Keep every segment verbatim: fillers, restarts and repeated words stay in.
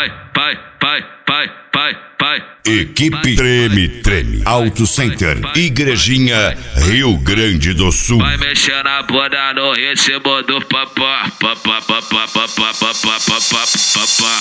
pai, pai, pai, pai, pai, pai. Equipe Treme Treme Auto Center, Igrejinha, Rio Grande do Sul. Vai mexer na bunda no ritmo do papá, papá, papá, papá, papá, papá, papá.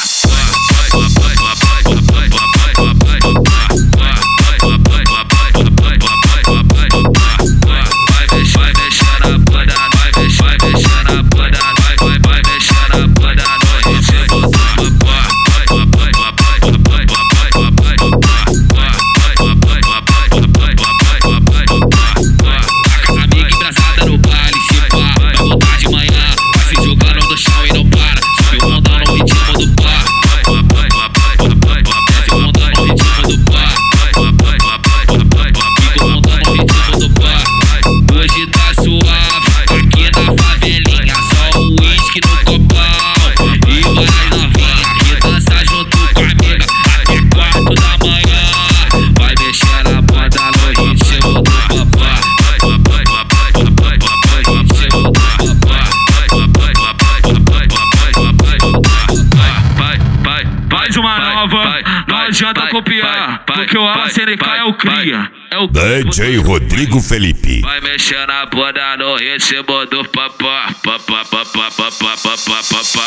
Mais uma nova, não adianta copiar, porque o A C N K é o cria. É o D J Rodrigo Felipe. Vai mexer na bunda no ritmo do papá, papá, papá, papá, papá, papá,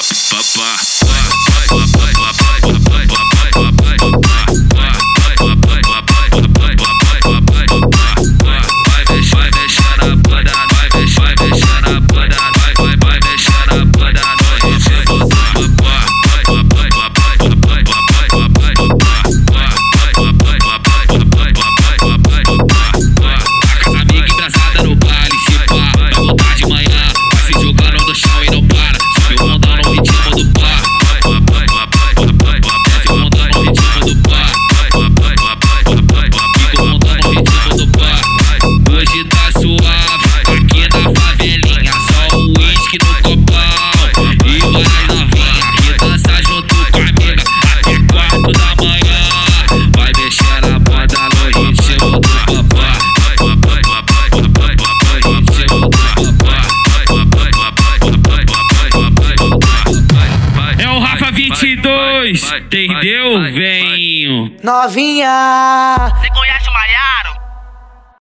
vinte e dois, entendeu, venho? Novinha.